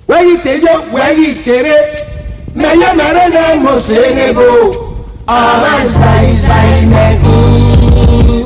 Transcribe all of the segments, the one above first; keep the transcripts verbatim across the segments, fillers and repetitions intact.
wẹ́yì tẹ́jọ́ wẹ́yì tẹ́rẹ́ mẹ́yẹ́ mẹ́rẹ́ náà mọ̀ sẹ́nẹ́bó ọ̀rọ̀ ìsàìsàì mẹ́kún.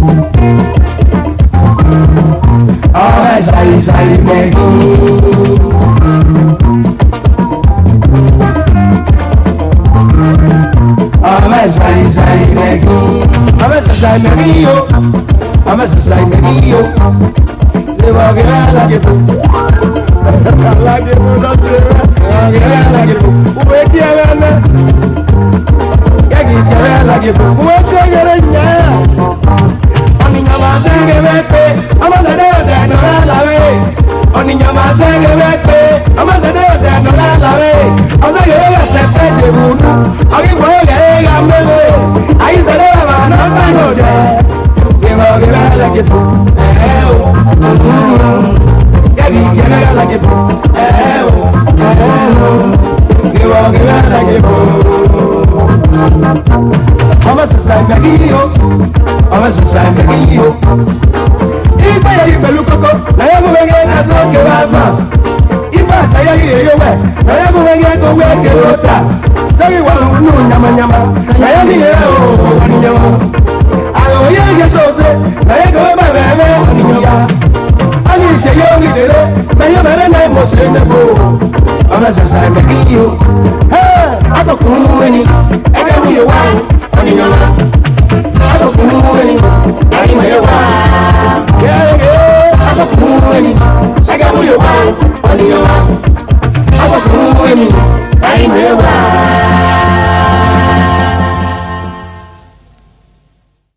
Alright, sorry, sorry, sai meglio, a me se sai meglio, devo che la che tu, la che tu da te, la che tu, vuoi che averne, che chi che la che tu, vuoi che averne, ogni mamma se che vede, a me se deve non la ve, ogni mamma se che vede, a me se deve non la ve, o se che deve sempre di buono, a chi vuoi che la me ve, a chi se deve ma non fanno te. Give a like it, eh oh, give give a like it, eh oh, give a give a like it. Ama se sai meglio, ama se sai meglio. I pai di pelu coco, la ya mo venga na so che va ma. I pa ta ya ye yo we, la ya mo venga ko we che rota. Dai wa nu nyama nyama, la ya mi ye o ni nyama. Oye que sose, me que me bebe, niña. Ani que yo ni tere, me yo me na emoción de bo. Ahora se sabe que yo, eh, a to como ni.